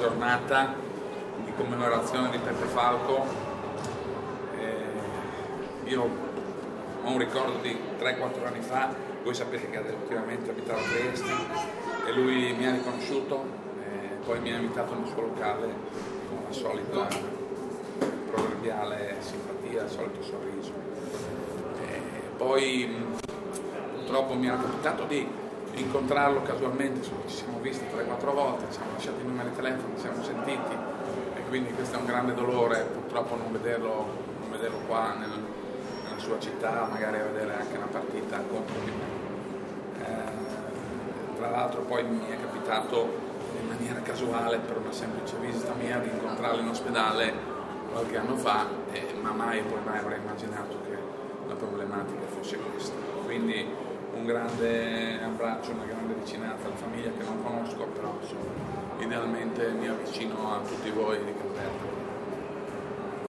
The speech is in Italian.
giornata di commemorazione di Peppe Falco. Io ho un ricordo di 3-4 anni fa, voi sapete che ultimamente abitava a Trieste e lui mi ha riconosciuto, poi mi ha invitato nel suo locale con la solita proverbiale simpatia, il solito sorriso. Poi purtroppo mi era capitato di incontrarlo casualmente, ci siamo visti 3-4 volte, ci siamo lasciati i numeri di telefono, ci siamo sentiti e quindi questo è un grande dolore purtroppo non vederlo qua nella sua città, magari a vedere anche una partita contro di me. Tra l'altro poi mi è capitato in maniera casuale, per una semplice visita mia, di incontrarlo in ospedale qualche anno fa, ma mai avrei immaginato che la problematica fosse questa. Quindi un grande abbraccio, una grande vicinanza alla famiglia che non conosco, però idealmente mi avvicino a tutti voi di Caserta.